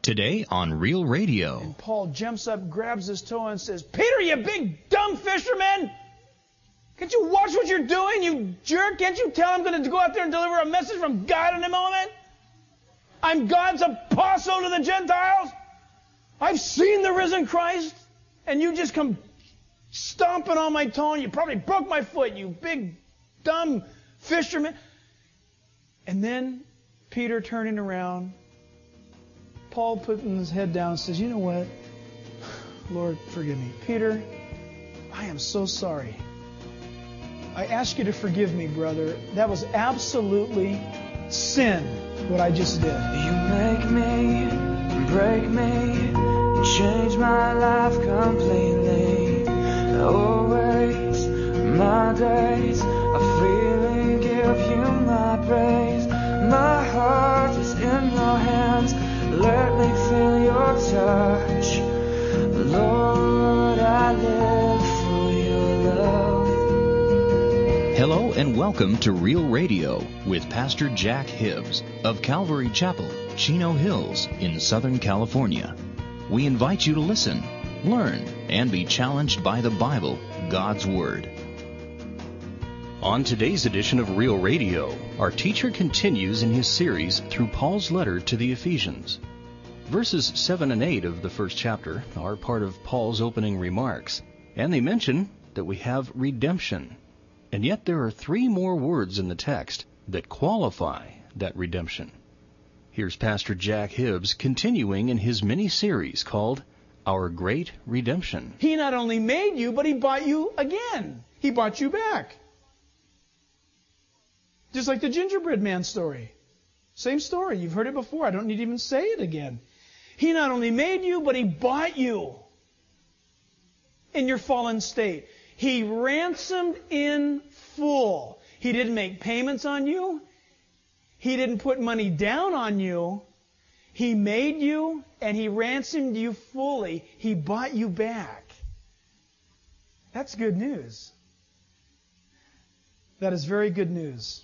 Today on Real Radio. And Paul jumps up, grabs his toe, and says, "Peter, you big dumb fisherman! Can't you watch what you're doing, you jerk? Can't you tell I'm going to go out there and deliver a message from God in a moment? I'm God's apostle to the Gentiles. I've seen the risen Christ, and you just come stomping on my toe, and you probably broke my foot, you big dumb fisherman." And then Peter turning around, Paul putting his head down, says, "You know what? Lord, forgive me. Peter, I am so sorry. I ask you to forgive me, brother. That was absolutely sin, what I just did." You make me, break me, change my life completely. Always, my days of freely give you my praise. My heart is in your hands. Let me feel your touch. Lord, I live for your love. Hello and welcome to Real Radio with Pastor Jack Hibbs of Calvary Chapel, Chino Hills in Southern California. We invite you to listen, learn, and be challenged by the Bible, God's Word. On today's edition of Real Radio, our teacher continues in his series through Paul's letter to the Ephesians. Verses 7 and 8 of the first chapter are part of Paul's opening remarks, and they mention that we have redemption. And yet there are three more words in the text that qualify that redemption. Here's Pastor Jack Hibbs continuing in his mini-series called Our Great Redemption. He not only made you, but He bought you again. He bought you back. Just like the gingerbread man story. Same story. You've heard it before. I don't need to even say it again. He not only made you, but He bought you in your fallen state. He ransomed in full. He didn't make payments on you. He didn't put money down on you. He made you and He ransomed you fully. He bought you back. That's good news. That is very good news.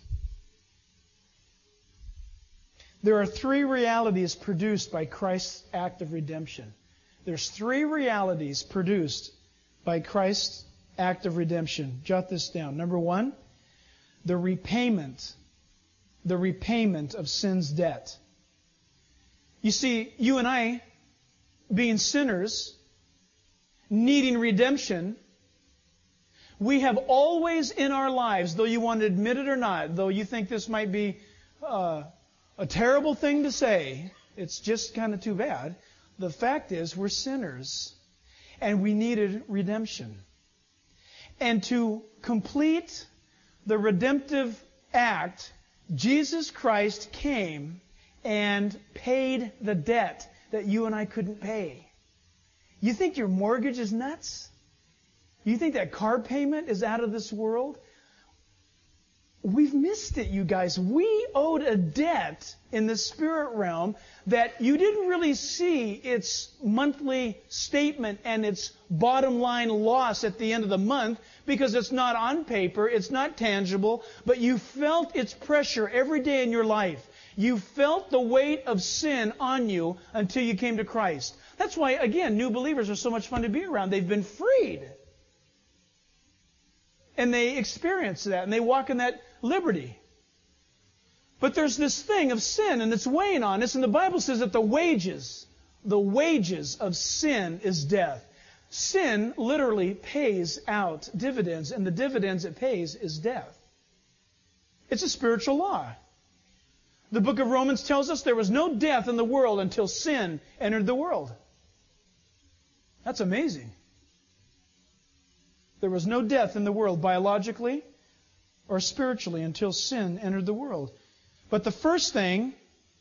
There are three realities produced by Christ's act of redemption. There's three realities produced by Christ's act of redemption. Jot this down. Number one, the repayment of sin's debt. You see, you and I, being sinners, needing redemption, we have always in our lives, though you want to admit it or not, though you think this might be a terrible thing to say, it's just kind of too bad. The fact is, we're sinners, and we needed redemption. And to complete the redemptive act, Jesus Christ came and paid the debt that you and I couldn't pay. You think your mortgage is nuts? You think that car payment is out of this world? We've missed it, you guys. We owed a debt in the spirit realm that you didn't really see its monthly statement and its bottom line loss at the end of the month because it's not on paper, it's not tangible, but you felt its pressure every day in your life. You felt the weight of sin on you until you came to Christ. That's why, again, new believers are so much fun to be around. They've been freed. And they experience that, and they walk in that liberty. But there's this thing of sin, and it's weighing on us, and the Bible says that the wages of sin is death. Sin literally pays out dividends, and the dividends it pays is death. It's a spiritual law. The book of Romans tells us there was no death in the world until sin entered the world. That's amazing. There was no death in the world biologically or spiritually until sin entered the world. But the first thing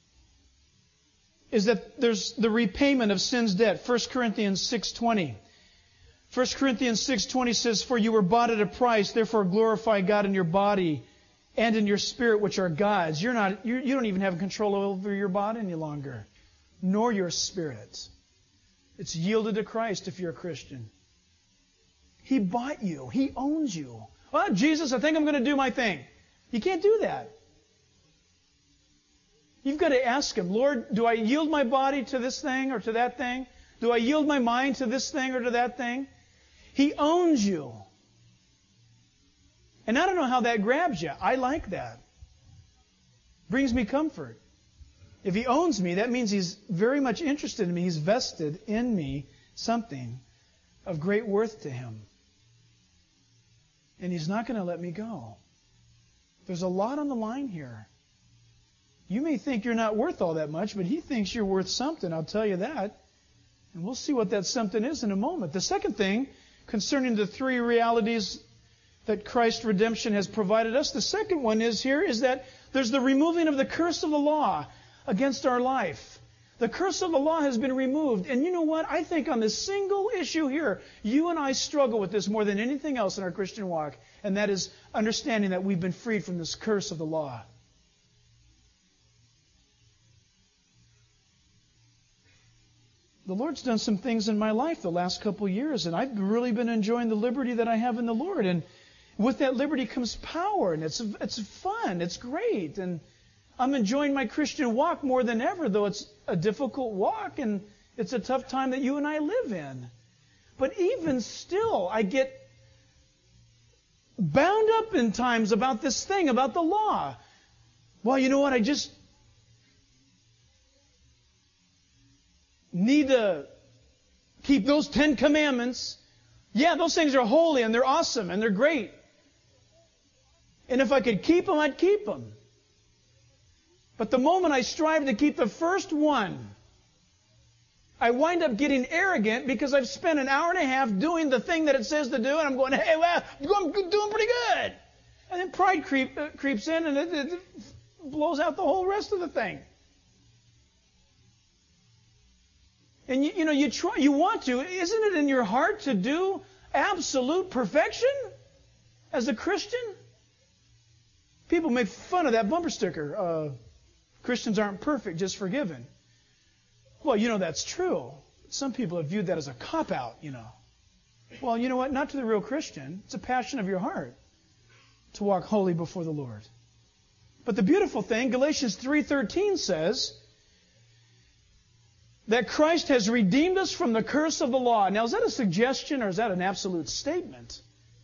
is that there's the repayment of sin's debt. 1 Corinthians 6:20. 1 Corinthians 6:20 says, "For you were bought at a price, therefore glorify God in your body and in your spirit, which are God's." You don't even have control over your body any longer, nor your spirit. It's yielded to Christ if you're a Christian. He bought you. He owns you. "Oh, Jesus, I think I'm going to do my thing." You can't do that. You've got to ask Him, Lord, do I yield my body to this thing or to that thing? Do I yield my mind to this thing or to that thing? He owns you. And I don't know how that grabs you. I like that. Brings me comfort. If He owns me, that means He's very much interested in me. He's vested in me something of great worth to Him. And He's not going to let me go. There's a lot on the line here. You may think you're not worth all that much, but He thinks you're worth something, I'll tell you that. And we'll see what that something is in a moment. The second thing concerning the three realities that Christ's redemption has provided us, the second one is that there's the removing of the curse of the law against our life. The curse of the law has been removed. And you know what? I think on this single issue here, you and I struggle with this more than anything else in our Christian walk. And that is understanding that we've been freed from this curse of the law. The Lord's done some things in my life the last couple of years, and I've really been enjoying the liberty that I have in the Lord. And with that liberty comes power, and it's fun, it's great. And I'm enjoying my Christian walk more than ever, though it's a difficult walk, and it's a tough time that you and I live in. But even still, I get bound up in times about this thing, about the law. Well, you know what, I just need to keep those 10 commandments. Yeah, those things are holy and they're awesome and they're great. And if I could keep them, I'd keep them. But the moment I strive to keep the first one, I wind up getting arrogant because I've spent an hour and a half doing the thing that it says to do, and I'm going, hey, well, I'm doing pretty good. And then pride creeps in, and it blows out the whole rest of the thing. And you try, you want to. Isn't it in your heart to do absolute perfection as a Christian? People make fun of that bumper sticker. Christians aren't perfect, just forgiven. Well, that's true. Some people have viewed that as a cop-out, Well, you know what? Not to the real Christian. It's a passion of your heart to walk holy before the Lord. But the beautiful thing, Galatians 3:13 says that Christ has redeemed us from the curse of the law. Now, is that a suggestion or is that an absolute statement?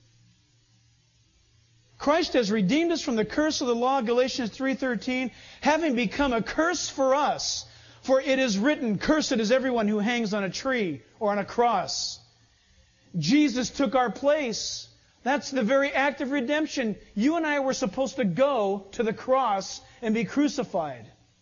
Christ has redeemed us from the curse of the law, Galatians 3:13, having become a curse for us. For it is written, cursed is everyone who hangs on a tree or on a cross. Jesus took our place. That's the very act of redemption. You and I were supposed to go to the cross and be crucified.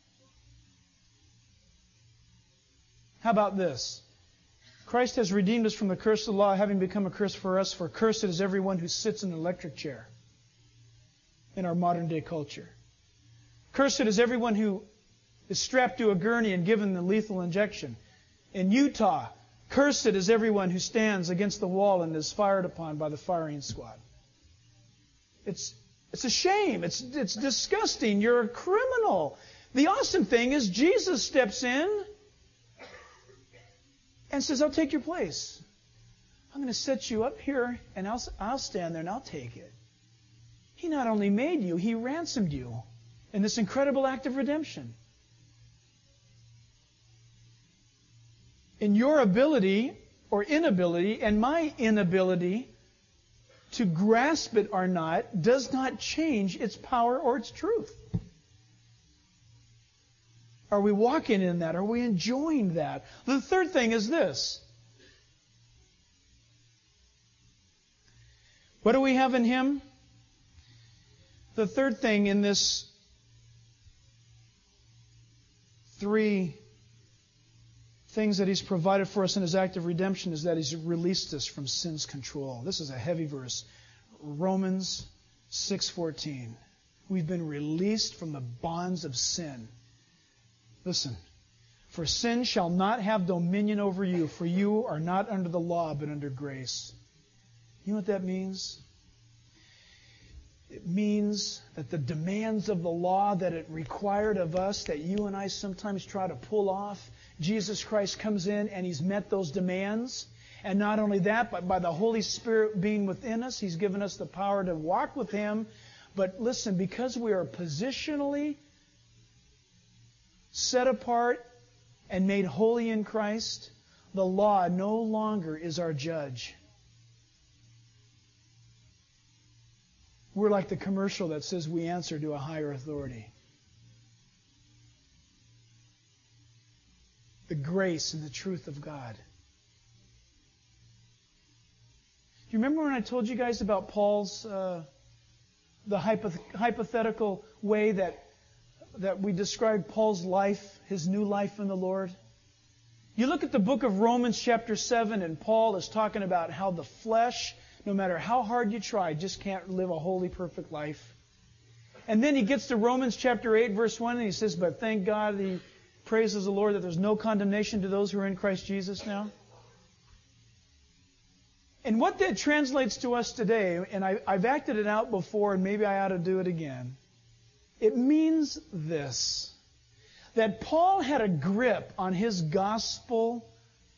How about this? Christ has redeemed us from the curse of the law, having become a curse for us, for cursed is everyone who sits in an electric chair in our modern day culture. Cursed is everyone who is strapped to a gurney and given the lethal injection. In Utah, cursed is everyone who stands against the wall and is fired upon by the firing squad. It's a shame. It's disgusting. You're a criminal. The awesome thing is Jesus steps in and says, I'll take your place. I'm going to set you up here, and I'll stand there and I'll take it. He not only made you, He ransomed you in this incredible act of redemption. In your ability or inability, and my inability to grasp it or not, does not change its power or its truth. Are we walking in that? Are we enjoying that? The third thing is this. What do we have in Him? The third thing in this three things that He's provided for us in His act of redemption is that He's released us from sin's control. This is a heavy verse. Romans 6:14. We've been released from the bonds of sin. Listen. For sin shall not have dominion over you, for you are not under the law, but under grace. You know what that means? It means that the demands of the law that it required of us, that you and I sometimes try to pull off, Jesus Christ comes in and He's met those demands. And not only that, but by the Holy Spirit being within us, He's given us the power to walk with Him. But listen, because we are positionally set apart and made holy in Christ, the law no longer is our judge. We're like the commercial that says we answer to a higher authority. The grace and the truth of God. Do you remember when I told you guys about Paul's, the hypothetical way that we described Paul's life, his new life in the Lord? You look at the book of Romans chapter 7, and Paul is talking about how the flesh, no matter how hard you try, just can't live a holy, perfect life. And then he gets to Romans chapter 8, verse 1, and he says, but thank God, he praises the Lord that there's no condemnation to those who are in Christ Jesus now. And what that translates to us today, and I've acted it out before, and maybe I ought to do it again. It means this, that Paul had a grip on his gospel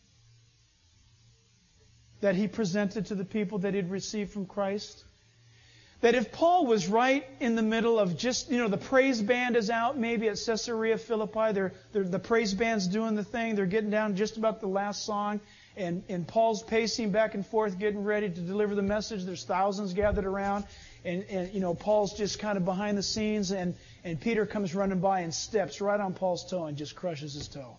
that he presented to the people that he'd received from Christ. That if Paul was right in the middle of just, the praise band is out maybe at Caesarea Philippi, the praise band's doing the thing, they're getting down just about the last song, and Paul's pacing back and forth, getting ready to deliver the message. There's thousands gathered around, and Paul's just kind of behind the scenes, and Peter comes running by and steps right on Paul's toe and just crushes his toe.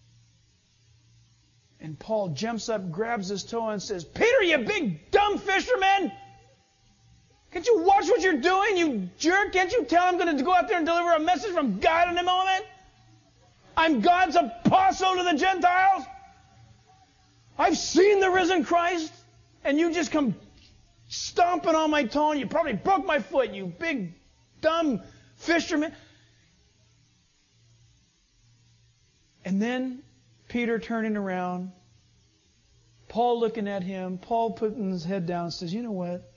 And Paul jumps up, grabs his toe, and says, Peter, you big dumb fisherman! Can't you watch what you're doing, you jerk? Can't you tell I'm going to go out there and deliver a message from God in a moment? I'm God's apostle to the Gentiles. I've seen the risen Christ, and you just come stomping on my toe, and you probably broke my foot, you big dumb fisherman. And then Peter turning around, Paul looking at him, Paul putting his head down and says, you know what?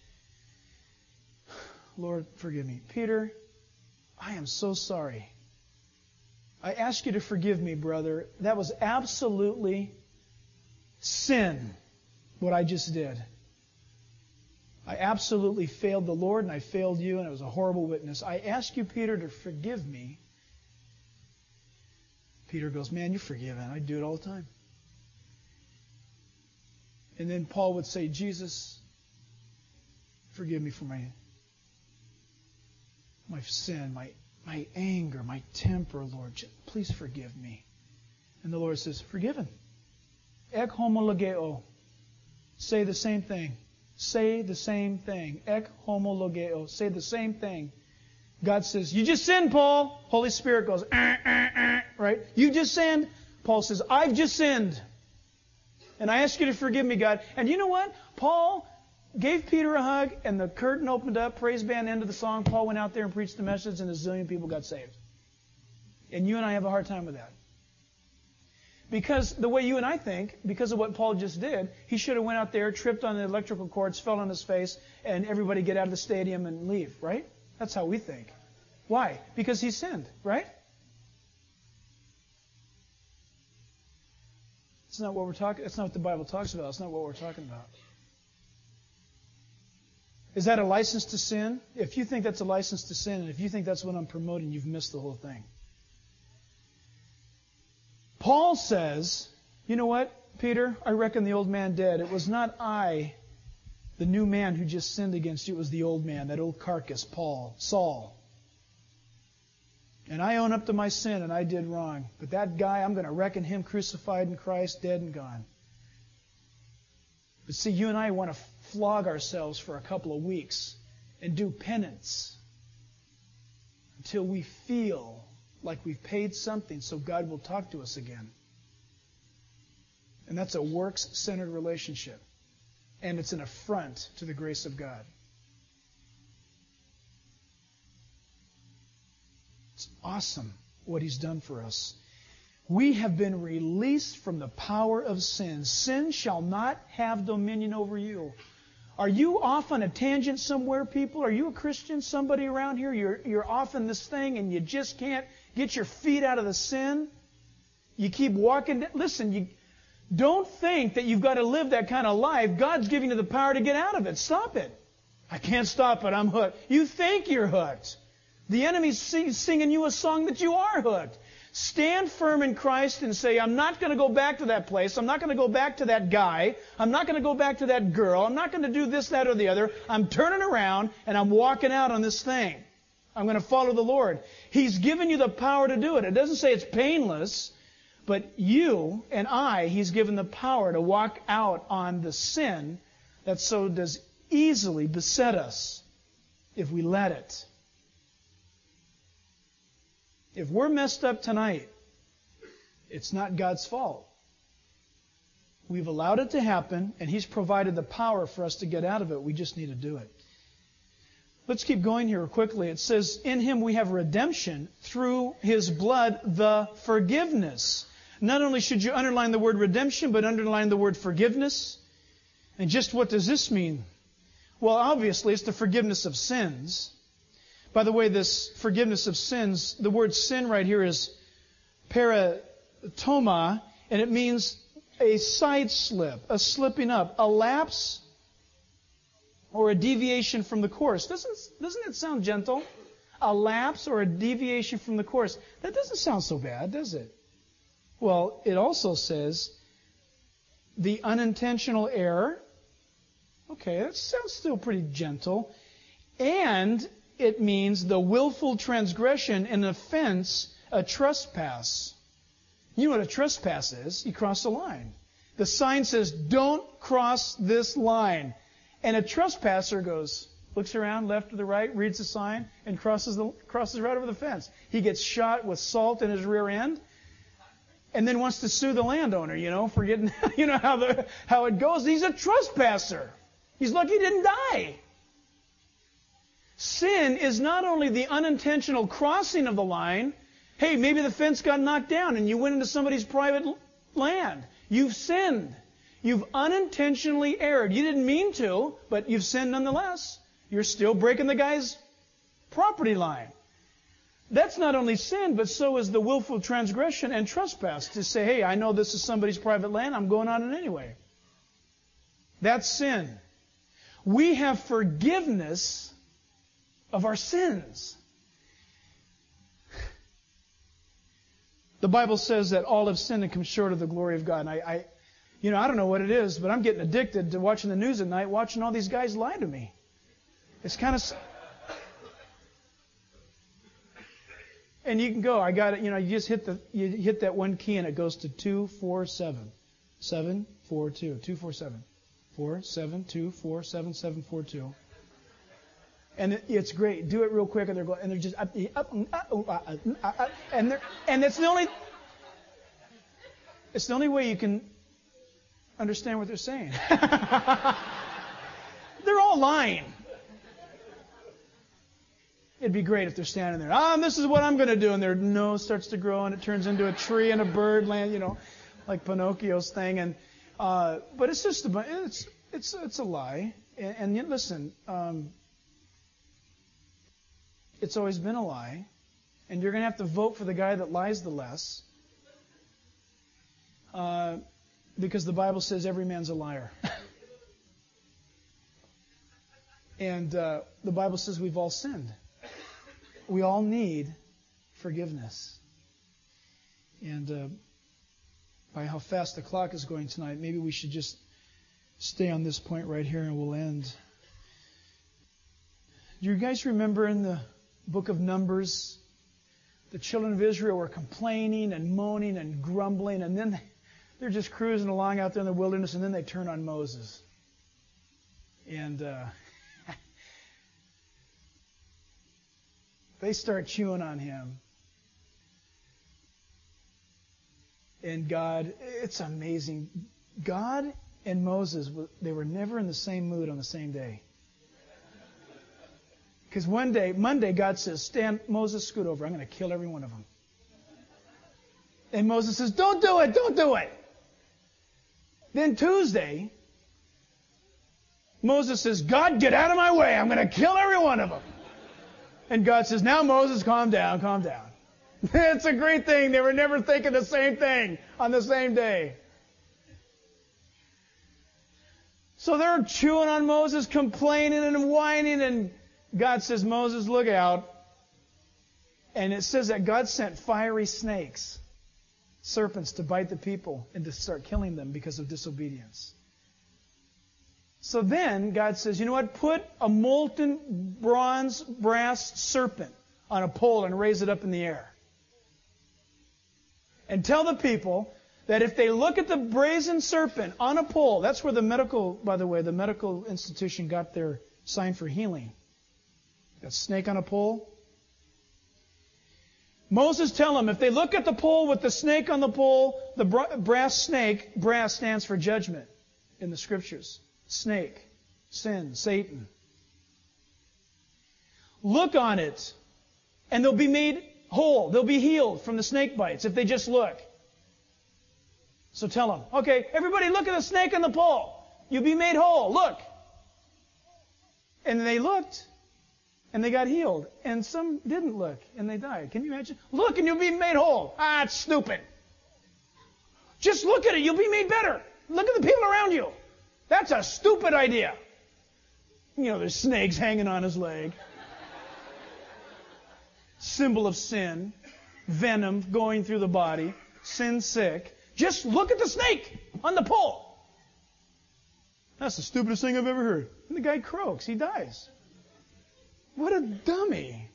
Lord, forgive me. Peter, I am so sorry. I ask you to forgive me, brother. That was absolutely sin, what I just did. I absolutely failed the Lord, and I failed you, and it was a horrible witness. I ask you, Peter, to forgive me. Peter goes, man, you're forgiven. I do it all the time. And then Paul would say, Jesus, forgive me for my sin, my anger, my temper, Lord. Please forgive me. And the Lord says, forgiven. Ek homologeo. Say the same thing. Say the same thing. Ek homologeo. Say the same thing. God says, you just sinned, Paul. Holy Spirit goes, right? You just sinned. Paul says, I've just sinned. And I ask you to forgive me, God. And you know what? Paul gave Peter a hug, and the curtain opened up, praise band, end of the song. Paul went out there and preached the message, and a zillion people got saved. And you and I have a hard time with that. Because the way you and I think, because of what Paul just did, he should have went out there, tripped on the electrical cords, fell on his face, and everybody get out of the stadium and leave, right? That's how we think. Why? Because he sinned, right? That's not what we're talking. That's not what the Bible talks about. That's not what we're talking about. Is that a license to sin? If you think that's a license to sin, and if you think that's what I'm promoting, you've missed the whole thing. Paul says, you know what, Peter? I reckon the old man dead. It was not I, the new man who just sinned against you. It was the old man, that old carcass, Saul. And I own up to my sin, and I did wrong. But that guy, I'm going to reckon him crucified in Christ, dead and gone. But see, you and I want to flog ourselves for a couple of weeks and do penance until we feel like we've paid something so God will talk to us again. And that's a works-centered relationship. And it's an affront to the grace of God. It's awesome what He's done for us. We have been released from the power of sin. Sin shall not have dominion over you. Are you off on a tangent somewhere, people? Are you a Christian? Somebody around here? You're off in this thing and you just can't get your feet out of the sin? You keep walking. Listen, you don't think that you've got to live that kind of life. God's giving you the power to get out of it. Stop it. I can't stop it. I'm hooked. You think you're hooked. The enemy's singing you a song that you are hooked. Stand firm in Christ and say, I'm not going to go back to that place. I'm not going to go back to that guy. I'm not going to go back to that girl. I'm not going to do this, that, or the other. I'm turning around and I'm walking out on this thing. I'm going to follow the Lord. He's given you the power to do it. It doesn't say it's painless, but you and I, He's given the power to walk out on the sin that so does easily beset us if we let it. If we're messed up tonight, it's not God's fault. We've allowed it to happen, and He's provided the power for us to get out of it. We just need to do it. Let's keep going here quickly. It says, in Him we have redemption through His blood, the forgiveness. Not only should you underline the word redemption, but underline the word forgiveness. And just what does this mean? Well, obviously, it's the forgiveness of sins. By the way, this forgiveness of sins, the word sin right here is paratoma, and it means a side slip, a slipping up, a lapse, or a deviation from the course. Doesn't it sound gentle? A lapse or a deviation from the course. That doesn't sound so bad, does it? Well, it also says the unintentional error. Okay, that sounds still pretty gentle. And it means the willful transgression, an offense, a trespass. You know what a trespass is? You cross a line. The sign says, don't cross this line. And a trespasser looks around left to the right, reads the sign, and crosses right over the fence. He gets shot with salt in his rear end, and then wants to sue the landowner, for getting, how it goes. He's a trespasser. He's lucky he didn't die. Sin is not only the unintentional crossing of the line. Hey, maybe the fence got knocked down and you went into somebody's private land. You've sinned. You've unintentionally erred. You didn't mean to, but you've sinned nonetheless. You're still breaking the guy's property line. That's not only sin, but so is the willful transgression and trespass. To say, hey, I know this is somebody's private land. I'm going on it anyway. That's sin. We have forgiveness of our sins. The Bible says that all have sinned and come short of the glory of God. And I don't know what it is, but I'm getting addicted to watching the news at night, watching all these guys lie to me. It's kind of... And you can go, I got it, you just hit that one key and it goes to 247. 742. 247. 47247 742. And it's great. Do it real quick, and they're just and it's the only way you can understand what they're saying. They're all lying. It'd be great if they're standing there. This is what I'm going to do, and their nose starts to grow, and it turns into a tree and a bird land, like Pinocchio's thing. And but it's just it's a lie. And yet, listen. It's always been a lie. And you're going to have to vote for the guy that lies the less. Because the Bible says every man's a liar. And the Bible says we've all sinned. We all need forgiveness. And by how fast the clock is going tonight, maybe we should just stay on this point right here and we'll end. Do you guys remember in the book of Numbers, the children of Israel were complaining and moaning and grumbling, and then they're just cruising along out there in the wilderness, and then they turn on Moses. And they start chewing on him. And God, it's amazing. God and Moses, they were never in the same mood on the same day. Because Monday, God says, Moses, scoot over. I'm going to kill every one of them. And Moses says, don't do it, don't do it. Then Tuesday, Moses says, God, get out of my way. I'm going to kill every one of them. And God says, now Moses, calm down, calm down. It's a great thing. They were never thinking the same thing on the same day. So they're chewing on Moses, complaining and whining, and God says, Moses, look out. And it says that God sent fiery snakes, serpents, to bite the people and to start killing them because of disobedience. So then God says, you know what? Put a molten brass serpent on a pole and raise it up in the air. And tell the people that if they look at the brazen serpent on a pole, that's where the medical institution got their sign for healing. That snake on a pole. Moses tell them, if they look at the pole with the snake on the pole, the brass snake, brass stands for judgment in the scriptures. Snake, sin, Satan. Look on it, and they'll be made whole. They'll be healed from the snake bites if they just look. So tell them, okay, everybody look at the snake on the pole. You'll be made whole. Look. And they looked, and they got healed. And some didn't look, and they died. Can you imagine? Look, and you'll be made whole. It's stupid. Just look at it. You'll be made better. Look at the people around you. That's a stupid idea. There's snakes hanging on his leg. Symbol of sin. Venom going through the body. Sin sick. Just look at the snake on the pole. That's the stupidest thing I've ever heard. And the guy croaks. He dies. What a dummy.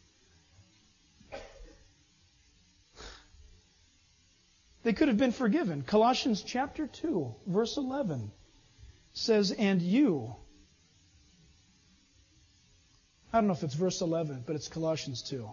They could have been forgiven. Colossians chapter 2, verse 11 says, and you. I don't know if it's verse 11, but it's Colossians 2.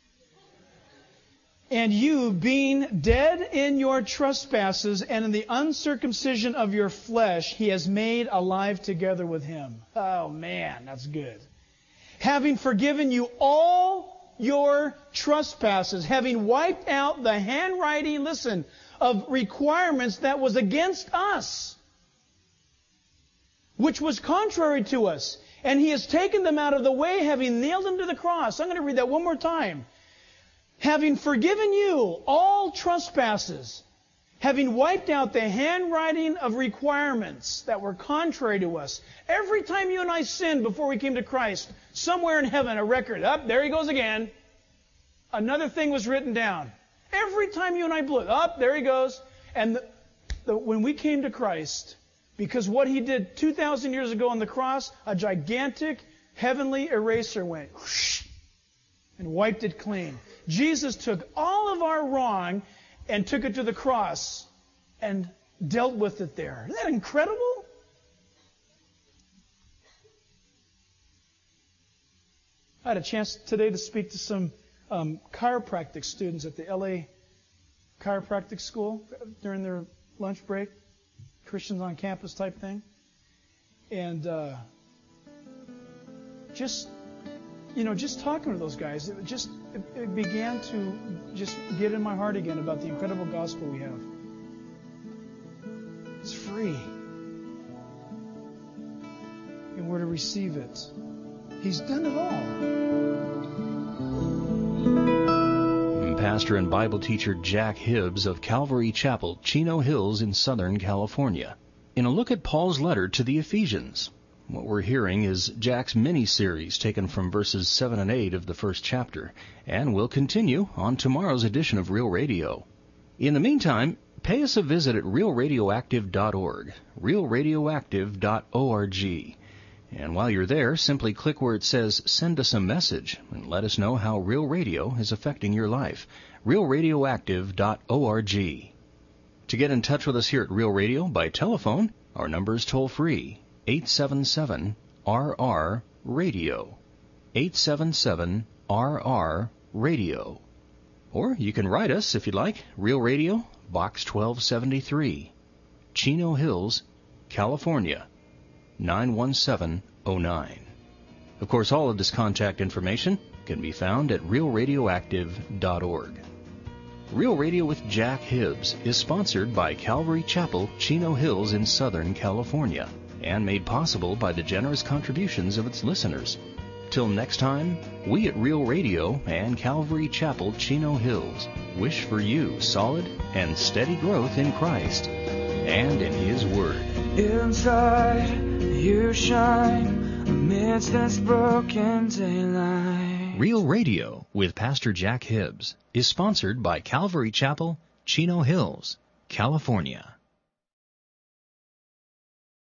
And you, being dead in your trespasses and in the uncircumcision of your flesh, He has made alive together with Him. Oh man, that's good. Having forgiven you all your trespasses, having wiped out the handwriting, listen, of requirements that was against us, which was contrary to us. And He has taken them out of the way, having nailed them to the cross. I'm going to read that one more time. Having forgiven you all trespasses, having wiped out the handwriting of requirements that were contrary to us. Every time you and I sinned before we came to Christ, somewhere in heaven, a record, there he goes again. Another thing was written down. Every time you and I blew it, there he goes. And when we came to Christ, because what He did 2,000 years ago on the cross, a gigantic heavenly eraser went whoosh, and wiped it clean. Jesus took all of our wrong and took it to the cross and dealt with it there. Isn't that incredible? I had a chance today to speak to some chiropractic students at the LA Chiropractic School during their lunch break. Christians on campus type thing. And just talking to those guys, it began to just get in my heart again about the incredible gospel we have. It's free. And we're to receive it. He's done it all. Pastor and Bible teacher Jack Hibbs of Calvary Chapel, Chino Hills in Southern California. In a look at Paul's letter to the Ephesians. What we're hearing is Jack's mini-series taken from verses 7 and 8 of the first chapter, and will continue on tomorrow's edition of Real Radio. In the meantime, pay us a visit at realradioactive.org, realradioactive.org. And while you're there, simply click where it says Send Us a Message and let us know how Real Radio is affecting your life. realradioactive.org. To get in touch with us here at Real Radio by telephone, our number is toll-free, 877-RR-RADIO, 877-RR-RADIO. Or you can write us, if you'd like, Real Radio, Box 1273, Chino Hills, California, 91709. Of course, all of this contact information can be found at realradioactive.org. Real Radio with Jack Hibbs is sponsored by Calvary Chapel, Chino Hills in Southern California, and made possible by the generous contributions of its listeners. Till next time, we at Real Radio and Calvary Chapel, Chino Hills wish for you solid and steady growth in Christ and in His Word. Inside, you shine amidst this broken daylight. Real Radio with Pastor Jack Hibbs is sponsored by Calvary Chapel, Chino Hills, California.